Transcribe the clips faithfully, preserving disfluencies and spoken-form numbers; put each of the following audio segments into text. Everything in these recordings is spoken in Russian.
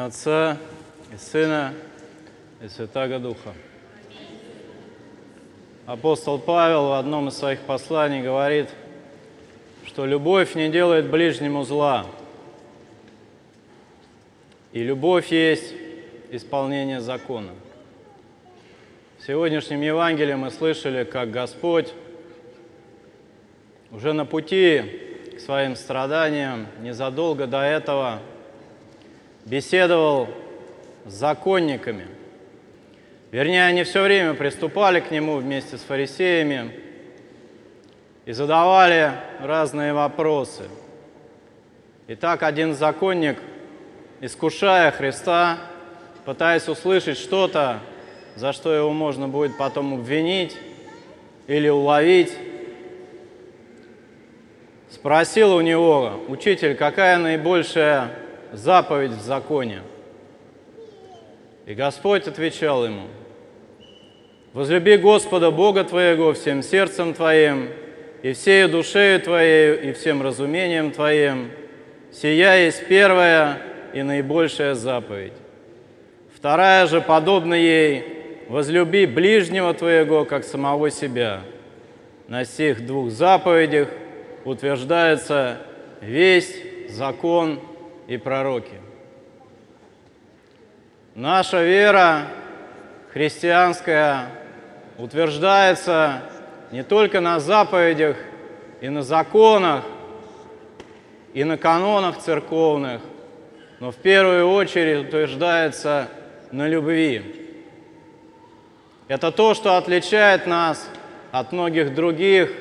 Имя Отца и Сына и Святаго Духа. Апостол Павел в одном из своих посланий говорит, что любовь не делает ближнему зла, и любовь есть исполнение закона. В сегодняшнем Евангелии мы слышали, как Господь уже на пути к своим страданиям незадолго до этого беседовал с законниками. Вернее, они все время приступали к Нему вместе с фарисеями и задавали разные вопросы. Итак, один законник, искушая Христа, пытаясь услышать что-то, за что его можно будет потом обвинить или уловить, спросил у него: «Учитель, какая наибольшая заповедь в законе?» И Господь отвечал ему: «Возлюби Господа Бога твоего всем сердцем твоим, и всею душею твоею, и всем разумением твоим. Сия есть первая и наибольшая заповедь. Вторая же, подобна ей: возлюби ближнего твоего, как самого себя. На сих двух заповедях утверждается весь закон и пророки». Наша вера христианская утверждается не только на заповедях и на законах, и на канонах церковных, но в первую очередь утверждается на любви. Это то, что отличает нас от многих других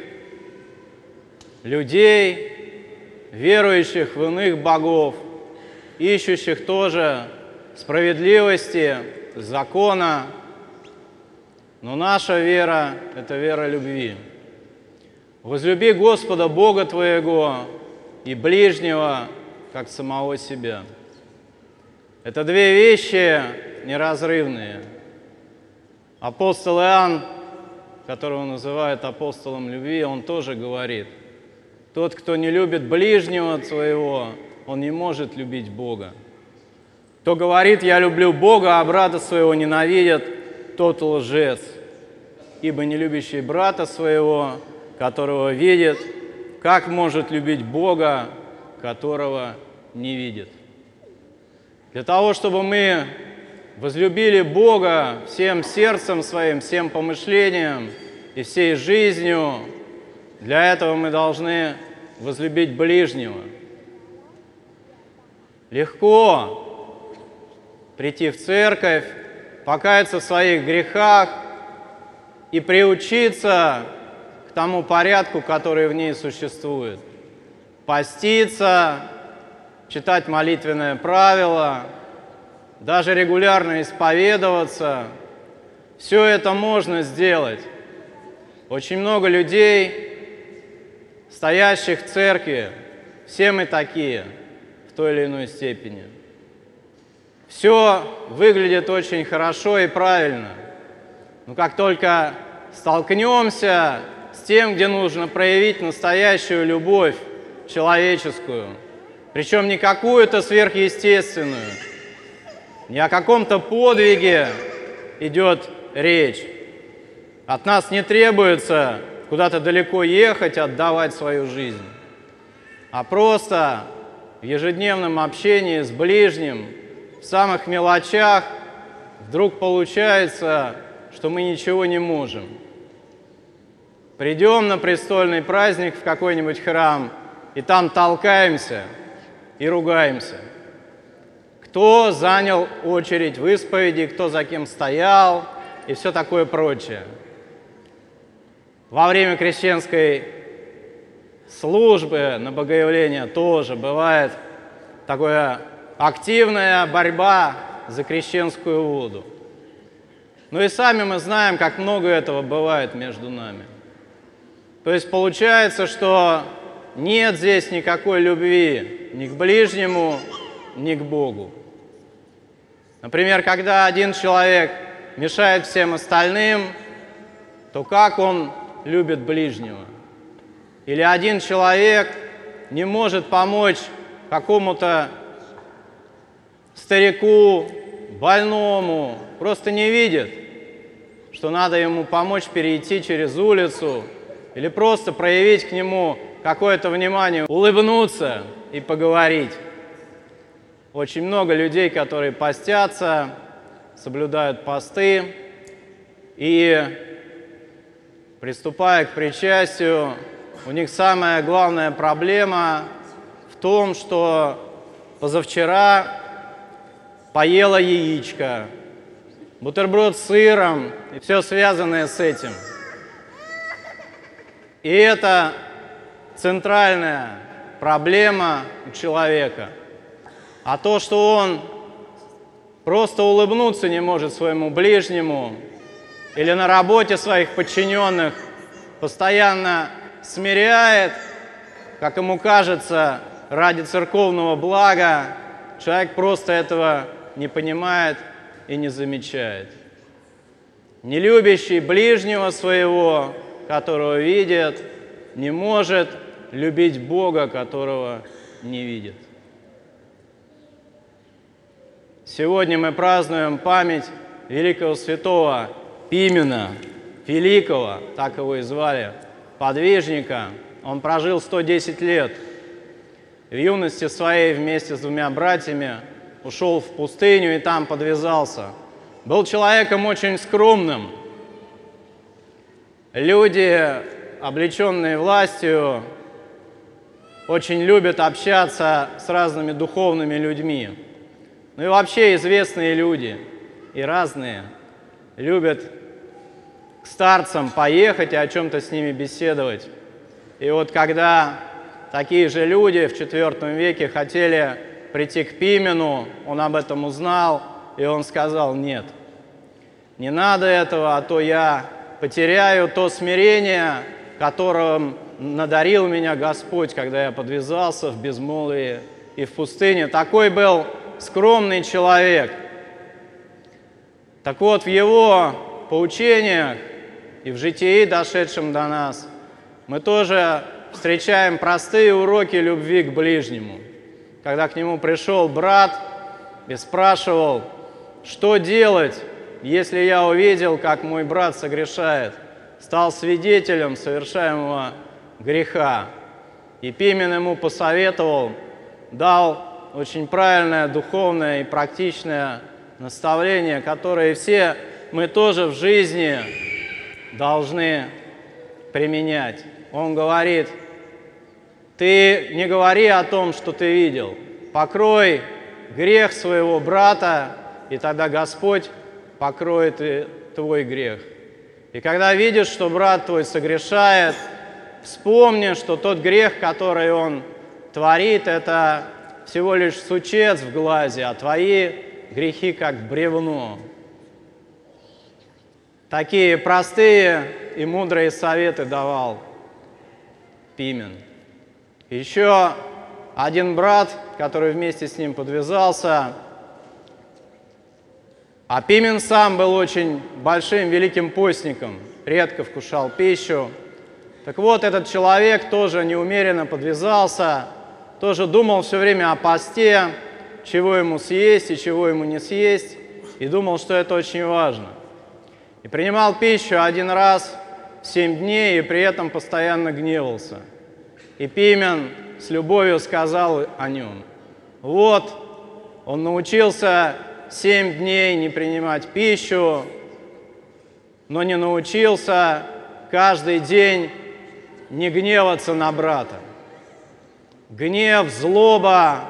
людей, верующих в иных богов, ищущих тоже справедливости, закона. Но наша вера – это вера любви. «Возлюби Господа Бога твоего и ближнего, как самого себя». Это две вещи неразрывные. Апостол Иоанн, которого называют апостолом любви, он тоже говорит: «Тот, кто не любит ближнего своего, он не может любить Бога. Кто говорит: я люблю Бога, а брата своего ненавидит, тот лжец. Ибо не любящий брата своего, которого видит, как может любить Бога, которого не видит?» Для того, чтобы мы возлюбили Бога всем сердцем своим, всем помышлением и всей жизнью, для этого мы должны возлюбить ближнего. Легко прийти в церковь, покаяться в своих грехах и приучиться к тому порядку, который в ней существует. Поститься, читать молитвенное правило, даже регулярно исповедоваться. Все это можно сделать. Очень много людей, стоящих в церкви, все мы такие в той или иной степени. Все выглядит очень хорошо и правильно, но как только столкнемся с тем, где нужно проявить настоящую любовь человеческую, причем не какую-то сверхъестественную, не о каком-то подвиге идет речь. От нас не требуется куда-то далеко ехать, отдавать свою жизнь, а просто в ежедневном общении с ближним, в самых мелочах вдруг получается, что мы ничего не можем. Придем на престольный праздник в какой-нибудь храм, и там толкаемся и ругаемся. Кто занял очередь в исповеди, кто за кем стоял и все такое прочее. Во время крещенской службы на богоявление тоже бывает такая активная борьба за крещенскую воду. Ну и сами мы знаем, как много этого бывает между нами. То есть получается, что нет здесь никакой любви ни к ближнему, ни к Богу. Например, когда один человек мешает всем остальным, то как он любит ближнего? Или один человек не может помочь какому-то старику, больному, просто не видит, что надо ему помочь перейти через улицу или просто проявить к нему какое-то внимание, улыбнуться и поговорить. Очень много людей, которые постятся, соблюдают посты и, приступая к причастию, у них самая главная проблема в том, что позавчера поела яичко, бутерброд с сыром и все связанное с этим. И это центральная проблема у человека. А то, что он просто улыбнуться не может своему ближнему или на работе своих подчиненных постоянно смиряет, как ему кажется, ради церковного блага, человек просто этого не понимает и не замечает. Не любящий ближнего своего, которого видит, не может любить Бога, которого не видит. Сегодня мы празднуем память великого святого Пимена, великого, так его и звали, подвижника. Он прожил сто десять лет. В юности своей вместе с двумя братьями ушел в пустыню и там подвязался. Был человеком очень скромным. Люди, облеченные властью, очень любят общаться с разными духовными людьми. Ну и вообще известные люди и разные любят к старцам поехать и о чем-то с ними беседовать. И вот когда такие же люди в четвёртом веке хотели прийти к Пимену, он об этом узнал, и он сказал: нет, не надо этого, а то я потеряю то смирение, которым надарил меня Господь, когда я подвязался в безмолвии и в пустыне. Такой был скромный человек. Так вот, в его поучениях и в житии, дошедшем до нас, мы тоже встречаем простые уроки любви к ближнему. Когда к нему пришел брат и спрашивал, что делать, если я увидел, как мой брат согрешает, стал свидетелем совершаемого греха. И Пимен ему посоветовал, дал очень правильное, духовное и практичное наставление, которое все мы тоже в жизни должны применять. Он говорит: ты не говори о том, что ты видел, покрой грех своего брата, и тогда Господь покроет и твой грех. И когда видишь, что брат твой согрешает, вспомни, что тот грех, который он творит, это всего лишь сучец в глазе, а твои грехи как бревно. Такие простые и мудрые советы давал Пимен. Еще один брат, который вместе с ним подвязался, а Пимен сам был очень большим, великим постником, редко вкушал пищу. Так вот, этот человек тоже неумеренно подвязался, тоже думал все время о посте, чего ему съесть и чего ему не съесть, и думал, что это очень важно. И принимал пищу один раз в семь дней, и при этом постоянно гневался. И Пимен с любовью сказал о нем: вот, он научился семь дней не принимать пищу, но не научился каждый день не гневаться на брата. Гнев, злоба,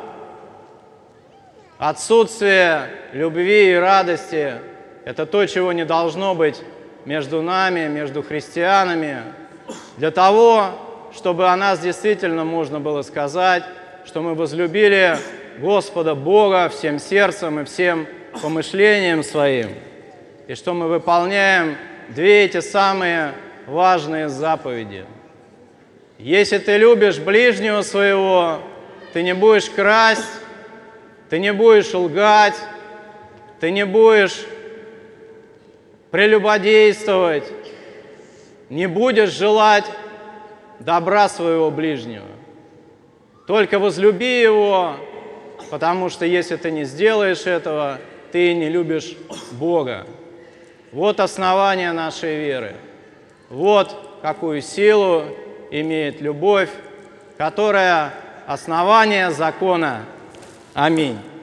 отсутствие любви и радости – это то, чего не должно быть между нами, между христианами, для того, чтобы о нас действительно можно было сказать, что мы возлюбили Господа Бога всем сердцем и всем помышлением своим, и что мы выполняем две эти самые важные заповеди. Если ты любишь ближнего своего, ты не будешь красть, ты не будешь лгать, ты не будешь прелюбодействовать, не будешь желать добра своего ближнего. Только возлюби его потому что если ты не сделаешь этого, ты не любишь Бога. Вот основание нашей веры. Вот какую силу имеет любовь, которая основание закона. Аминь.